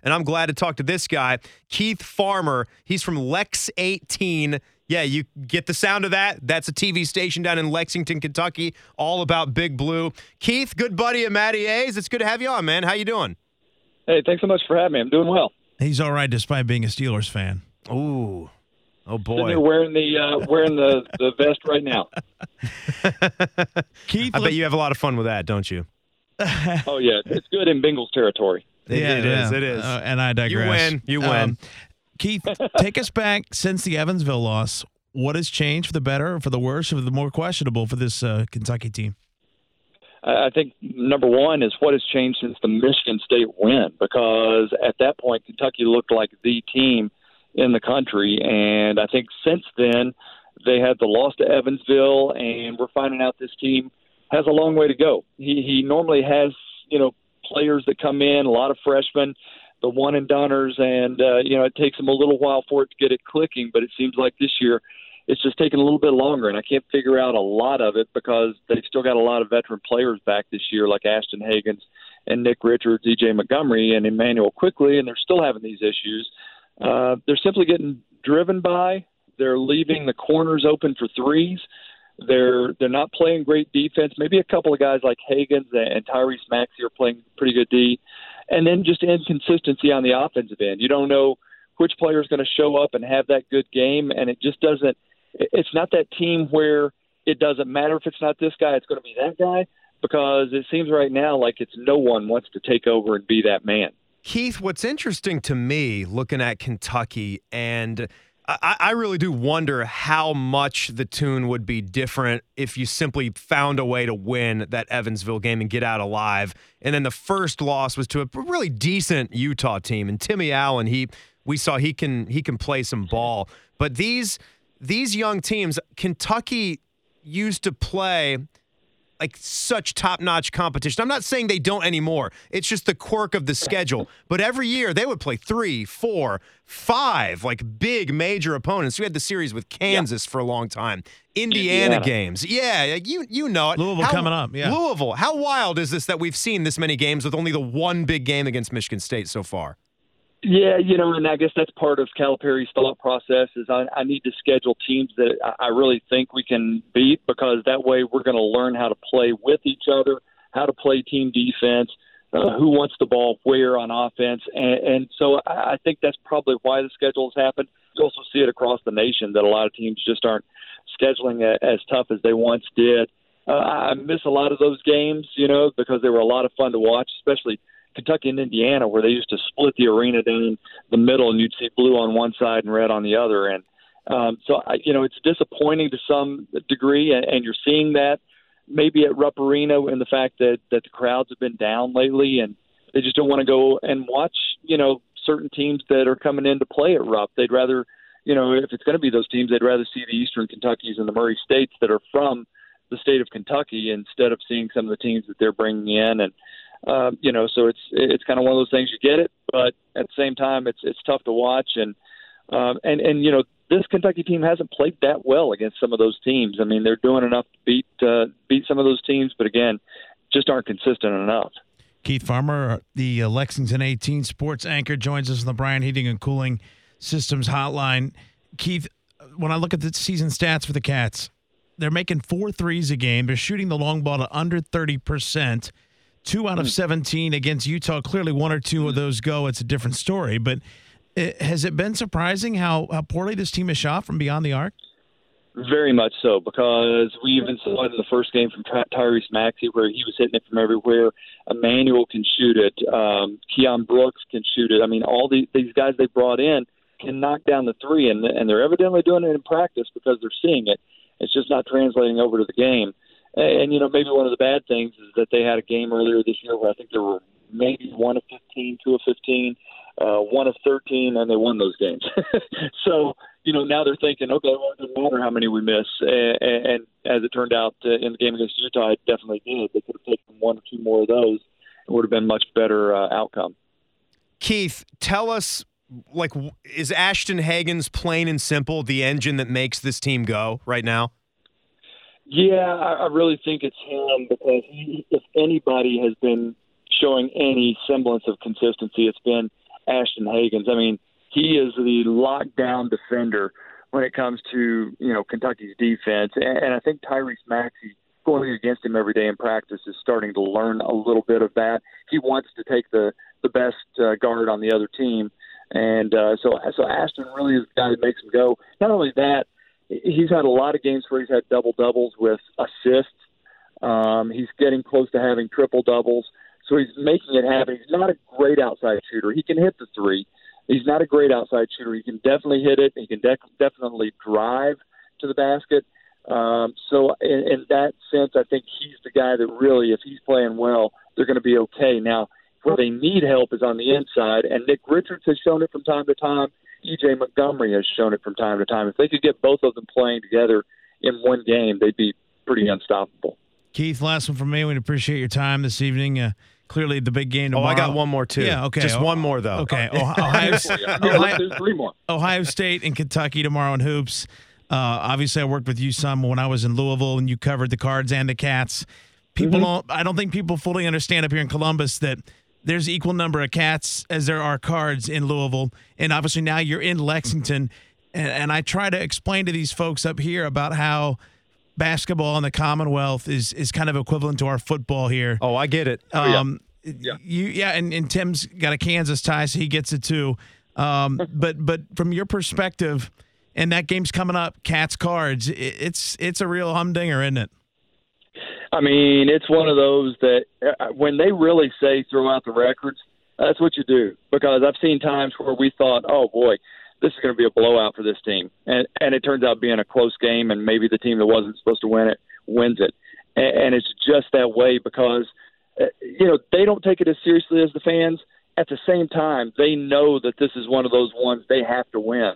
and I'm glad to talk to this guy, Keith Farmer. He's from Lex 18. Yeah, you get the sound of that? That's a TV station down in Lexington, Kentucky, all about Big Blue. Keith, good buddy of Matty A's. It's good to have you on, man. How you doing? Hey, thanks so much for having me. I'm doing well. He's all right despite being a Steelers fan. Ooh. Oh, boy. Sitting here wearing the vest right now. Keith, I bet you have a lot of fun with that, don't you? Oh, yeah. It's good in Bengals territory. It is. And I digress. You win. Keith, take us back since the Evansville loss. What has changed for the better, or for the worse, or the more questionable for this Kentucky team? I think number one is what has changed since the Michigan State win, because at that point, Kentucky looked like the team in the country. And I think since then, they had the loss to Evansville, and we're finding out this team has a long way to go. He normally has, players that come in, a lot of freshmen, the one-and-doners, and, it takes them a little while for it to get it clicking, but it seems like this year it's just taking a little bit longer, and I can't figure out a lot of it because they've still got a lot of veteran players back this year, like Ashton Hagans and Nick Richards, E.J. Montgomery, and Emmanuel Quickly, and they're still having these issues. They're simply getting driven by. They're leaving the corners open for threes. They're not playing great defense. Maybe a couple of guys like Hagans and Tyrese Maxey are playing pretty good D. And then just inconsistency on the offensive end. You don't know which player is going to show up and have that good game, and it just doesn't – it's not that team where it doesn't matter if it's not this guy, it's going to be that guy, because it seems right now like it's no one wants to take over and be that man. Keith, what's interesting to me looking at Kentucky, and I really do wonder how much the tune would be different if you simply found a way to win that Evansville game and get out alive. And then the first loss was to a really decent Utah team. And Timmy Allen, we saw he can play some ball. But these young teams, Kentucky used to play like such top-notch competition. I'm not saying they don't anymore. It's just the quirk of the schedule. But every year they would play 3, 4, 5 like big major opponents. We had the series with Kansas for a long time. Indiana games. Yeah, you know it. Louisville coming up, yeah. Louisville. How wild is this that we've seen this many games with only the one big game against Michigan State so far? Yeah, and I guess that's part of Calipari's thought process is I need to schedule teams that I really think we can beat, because that way we're going to learn how to play with each other, how to play team defense, who wants the ball where on offense. And so I think that's probably why the schedule has happened. You also see it across the nation that a lot of teams just aren't scheduling as tough as they once did. I miss a lot of those games, because they were a lot of fun to watch, especially Kentucky and Indiana, where they used to split the arena down the middle, and you'd see blue on one side and red on the other. And so it's disappointing to some degree, and you're seeing that maybe at Rupp Arena in the fact that the crowds have been down lately, and they just don't want to go and watch, certain teams that are coming in to play at Rupp. They'd rather, if it's going to be those teams, they'd rather see the Eastern Kentuckys and the Murray States that are from the state of Kentucky instead of seeing some of the teams that they're bringing in. And so it's kind of one of those things. You get it, but at the same time, it's tough to watch. And this Kentucky team hasn't played that well against some of those teams. I mean, they're doing enough to beat some of those teams, but again, just aren't consistent enough. Keith Farmer, the Lexington 18 sports anchor, joins us on the Bryant Heating and Cooling Systems hotline. Keith, when I look at the season stats for the Cats, they're making 4 threes a game. They're shooting the long ball to under 30%. 2 out of 17 against Utah. Clearly, 1 or 2 of those go. It's a different story. But has it been surprising how poorly this team has shot from beyond the arc? Very much so, because we even saw it in the first game from Tyrese Maxey, where he was hitting it from everywhere. Emmanuel can shoot it. Keon Brooks can shoot it. I mean, all these guys they brought in can knock down the three, and they're evidently doing it in practice because they're seeing it. It's just not translating over to the game. And, maybe one of the bad things is that they had a game earlier this year where I think there were maybe 1 of 15, 2 of 15, 1 of 13, and they won those games. So, now they're thinking, okay, well, it doesn't matter how many we miss. And as it turned out in the game against Utah, it definitely did. They could have taken 1 or 2 more of those. It would have been a much better outcome. Keith, tell us, is Ashton Hagans plain and simple the engine that makes this team go right now? Yeah, I really think it's him, because if anybody has been showing any semblance of consistency, it's been Ashton Hagans. I mean, he is the lockdown defender when it comes to, Kentucky's defense. And I think Tyrese Maxey, going against him every day in practice, is starting to learn a little bit of that. He wants to take the best guard on the other team. And so Ashton really is the guy that makes him go. Not only that, he's had a lot of games where he's had double-doubles with assists. He's getting close to having triple-doubles. So he's making it happen. He's not a great outside shooter. He can hit the three. He's not a great outside shooter. He can definitely hit it. He can definitely drive to the basket. So in that sense, I think he's the guy that really, if he's playing well, they're going to be okay. Now, where they need help is on the inside, and Nick Richards has shown it from time to time. E.J. Montgomery has shown it from time to time. If they could get both of them playing together in one game, they'd be pretty unstoppable. Keith, last one from me. We appreciate your time this evening. Clearly, the big game tomorrow. Oh, I got one more, too. Yeah, okay. Just one more, though. Okay. There's three more. Ohio State and Kentucky tomorrow in hoops. Obviously, I worked with you some when I was in Louisville, and you covered the Cards and the Cats. I don't think people fully understand up here in Columbus that there's equal number of Cats as there are Cards in Louisville. And obviously, now you're in Lexington. And I try to explain to these folks up here about how basketball in the Commonwealth is kind of equivalent to our football here. Oh, I get it. And Tim's got a Kansas tie, so he gets it too. But from your perspective, and that game's coming up, Cats Cards, it's a real humdinger, isn't it? I mean, it's one of those that when they really say throw out the records, that's what you do. Because I've seen times where we thought, oh boy, this is going to be a blowout for this team. And it turns out being a close game, and maybe the team that wasn't supposed to win it wins it. And it's just that way because, they don't take it as seriously as the fans. At the same time, they know that this is one of those ones they have to win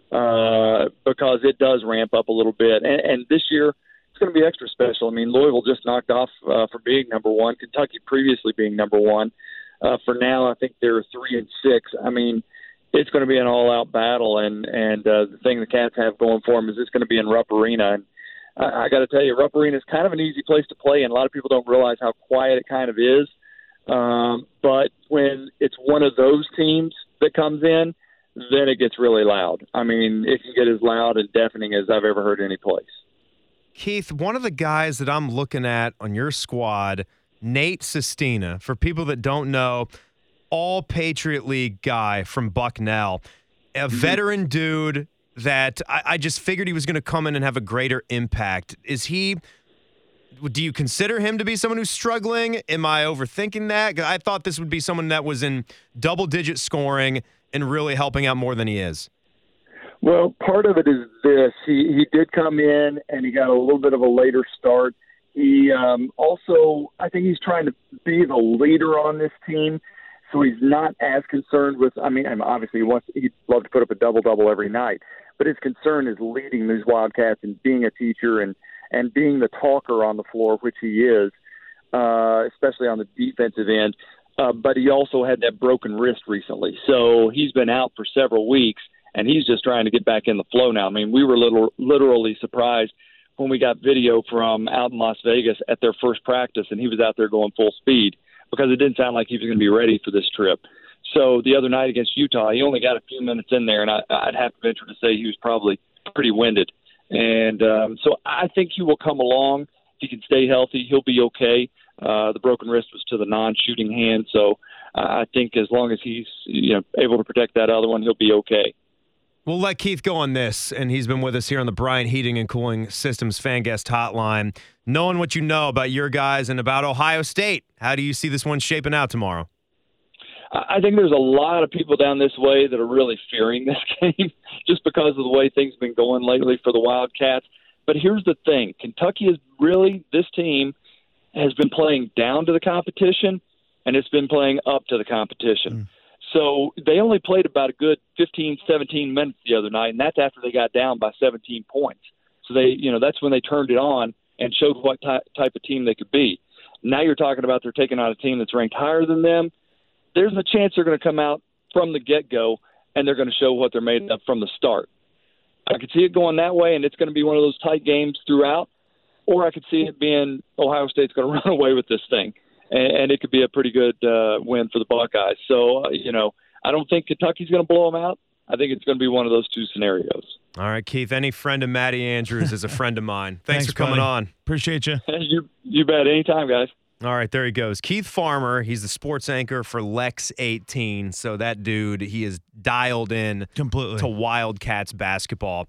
because it does ramp up a little bit. And this year, it's going to be extra special. I mean, Louisville just knocked off for being number one, Kentucky previously being number one. For now, I think they're 3-6. I mean, it's going to be an all-out battle, and the thing the Cats have going for them is it's going to be in Rupp Arena. And I got to tell you, Rupp Arena is kind of an easy place to play, and a lot of people don't realize how quiet it kind of is. But when it's one of those teams that comes in, then it gets really loud. I mean, it can get as loud and deafening as I've ever heard any place. Keith, one of the guys that I'm looking at on your squad, Nate Sestina, for people that don't know, all Patriot League guy from Bucknell, a veteran dude that I just figured he was going to come in and have a greater impact. Do you consider him to be someone who's struggling? Am I overthinking that? 'Cause I thought this would be someone that was in double-digit scoring and really helping out more than he is. Well, part of it is this. He did come in, and he got a little bit of a later start. He also, I think he's trying to be the leader on this team. So he's not as concerned with, obviously he'd love to put up a double-double every night, but his concern is leading these Wildcats and being a teacher and being the talker on the floor, which he is, especially on the defensive end. But he also had that broken wrist recently. So he's been out for several weeks, and he's just trying to get back in the flow now. I mean, we were literally surprised when we got video from out in Las Vegas at their first practice, and he was out there going full speed, because it didn't sound like he was going to be ready for this trip. So the other night against Utah, he only got a few minutes in there, and I'd have to venture to say he was probably pretty winded. And so I think he will come along. If he can stay healthy, he'll be okay. The broken wrist was to the non-shooting hand, so I think as long as he's able to protect that other one, he'll be okay. We'll let Keith go on this, and he's been with us here on the Bryant Heating and Cooling Systems Fan Guest Hotline. Knowing what you know about your guys and about Ohio State, how do you see this one shaping out tomorrow? I think there's a lot of people down this way that are really fearing this game just because of the way things have been going lately for the Wildcats. But here's the thing. Kentucky is really, this team has been playing down to the competition, and it's been playing up to the competition. So they only played about a good 15, 17 minutes the other night, and that's after they got down by 17 points. So that's when they turned it on and showed what type of team they could be. Now you're talking about they're taking on a team that's ranked higher than them. There's a chance they're going to come out from the get-go, and they're going to show what they're made of from the start. I could see it going that way, and it's going to be one of those tight games throughout, or I could see it being Ohio State's going to run away with this thing. And it could be a pretty good win for the Buckeyes. So, I don't think Kentucky's going to blow them out. I think it's going to be one of those two scenarios. All right, Keith, any friend of Matty Andrews is a friend of mine. Thanks for coming buddy. on. Appreciate you. You bet. Anytime, guys. All right, there he goes. Keith Farmer, he's the sports anchor for Lex 18. So that dude, he is dialed in Completely to Wildcats basketball.